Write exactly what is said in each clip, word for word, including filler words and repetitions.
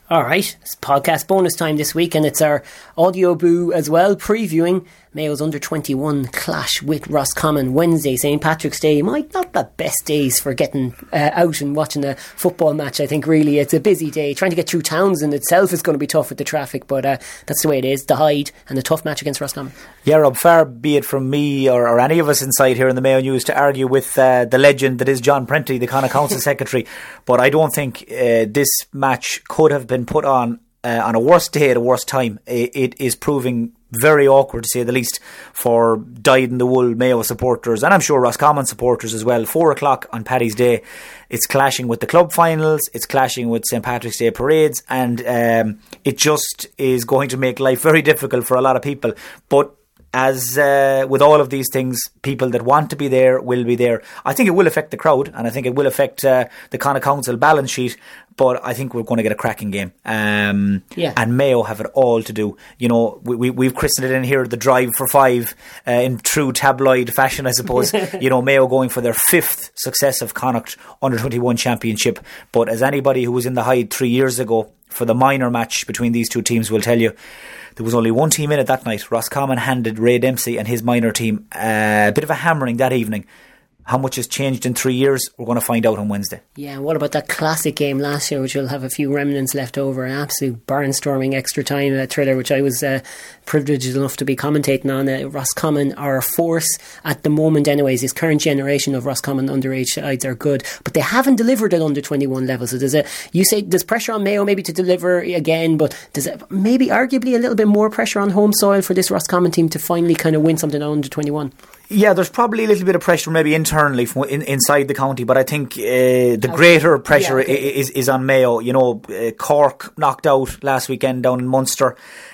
Alright, it's podcast bonus time this week, and it's our audio boo as well, previewing Mayo's under twenty-one clash with Roscommon Wednesday, Saint Patrick's Day. Might not the best days for getting uh, out and watching a football match, I think. Really, it's a busy day. Trying to get through Townsend itself is going to be tough with the traffic, but uh, that's the way it is. The Hyde and the tough match against Roscommon. Yeah, Rob, far be it from me or, or any of us inside here in the Mayo News to argue with uh, the legend that is John Prenty, the Connacht Council Secretary, but I don't think uh, this match could have been put on uh, on a worse day at a worse time. It, it is proving very awkward, to say the least, for dyed-in-the-wool Mayo supporters, and I'm sure Roscommon supporters as well. Four o'clock on Paddy's Day, it's clashing with the club finals, it's clashing with Saint Patrick's Day parades, and um, it just is going to make life very difficult for a lot of people. But as uh, with all of these things, people that want to be there will be there. I think it will affect the crowd, and I think it will affect uh, the Connacht Council balance sheet, but I think we're going to get a cracking game. Um, yeah. And Mayo have it all to do. You know, we, we, we've christened it in here the drive for five, uh, in true tabloid fashion, I suppose. You know, Mayo going for their fifth successive Connacht under twenty-one championship. But as anybody who was in the Hyde three years ago for the minor match between these two teams will tell you, there was only one team in it that night. Roscommon handed Ray Dempsey and his minor team uh, a bit of a hammering that evening. How much has changed in three years? We're going to find out on Wednesday. Yeah, and what about that classic game last year, which will have a few remnants left over? An absolute barnstorming extra time uh, thriller, which I was uh, privileged enough to be commentating on. Uh, Roscommon are a force at the moment anyways. This current generation of Roscommon underage sides are good, but they haven't delivered at under twenty-one level. So there's a, you say there's pressure on Mayo maybe to deliver again, but there's a, maybe arguably a little bit more pressure on home soil for this Roscommon team to finally kind of win something at under twenty-one. Yeah, there's probably a little bit of pressure maybe internally from in, inside the county, but I think uh, the greater pressure yeah, okay. is, is on Mayo. You know, uh, Cork knocked out last weekend down in Munster.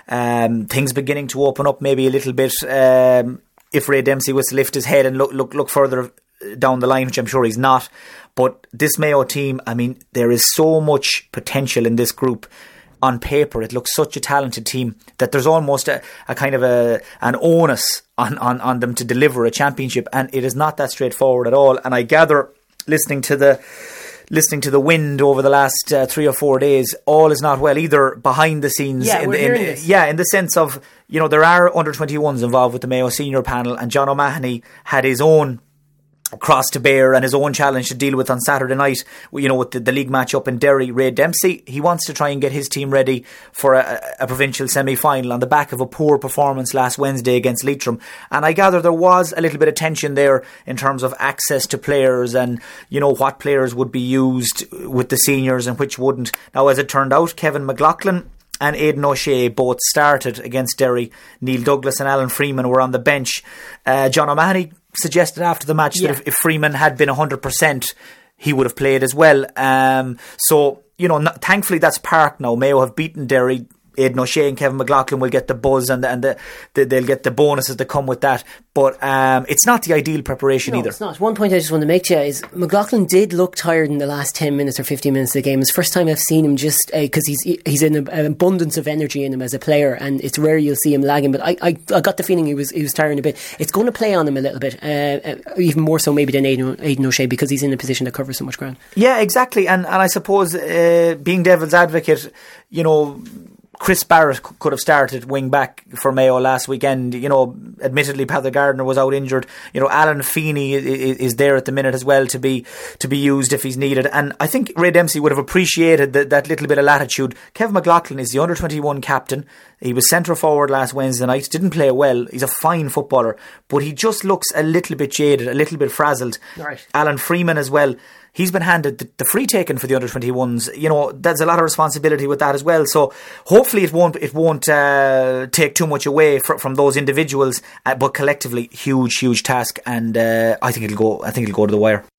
Um, things beginning to open up maybe a little bit. Um, if Ray Dempsey was to lift his head and look look look further down the line, which I'm sure he's not. But this Mayo team, I mean, there is so much potential in this group. On paper, it looks such a talented team that there's almost a, a kind of a an onus on, on, on them to deliver a championship, and it is not that straightforward at all. And I gather, listening to the listening to the wind over the last uh, three or four days, all is not well either behind the scenes. Yeah, in, we're in, hearing in, this. Yeah, in the sense of, you know, there are under twenty-ones involved with the Mayo senior panel, and John O'Mahony had his own cross to bear and his own challenge to deal with on Saturday night, you know, with the, the league match up in Derry. Ray Dempsey, he wants to try and get his team ready for a, a provincial semi-final on the back of a poor performance last Wednesday against Leitrim, and I gather there was a little bit of tension there in terms of access to players and, you know, what players would be used with the seniors and which wouldn't. Now, as it turned out, Kevin McLaughlin and Aidan O'Shea both started against Derry. Neil Douglas and Alan Freeman were on the bench. uh, John O'Mahony suggested after the match yeah. that if, if Freeman had been one hundred percent, he would have played as well. Um, so, you know, n- thankfully that's parked now. Mayo have beaten Derry. Aidan O'Shea and Kevin McLaughlin will get the buzz and, the, and the, the, they'll get the bonuses that come with that. But um, it's not the ideal preparation no, either. It's not. One point I just want to make to you is McLaughlin did look tired in the last ten minutes or fifteen minutes of the game. It's the first time I've seen him just because uh, he's he's in an abundance of energy in him as a player, and it's rare you'll see him lagging. But I, I, I got the feeling he was he was tiring a bit. It's going to play on him a little bit, uh, even more so maybe than Aidan, Aidan O'Shea, because he's in a position to cover so much ground. Yeah, exactly. And and I suppose uh, being devil's advocate, you know, Chris Barrett could have started wing back for Mayo last weekend. You know, admittedly, Peter Gardner was out injured. You know, Alan Feeney is there at the minute as well to be to be used if he's needed. And I think Ray Dempsey would have appreciated that, that little bit of latitude. Kevin McLaughlin is the under twenty-one captain. He was centre forward last Wednesday night. Didn't play well. He's a fine footballer, but he just looks a little bit jaded, a little bit frazzled. Right. Alan Freeman as well. He's been handed the, the free taken for the under twenty-ones. You know, there's a lot of responsibility with that as well. So hopefully it won't it won't uh, take too much away fr- from those individuals. Uh, but collectively, huge, huge task, and uh, I think it'll go. I think it'll go to the wire.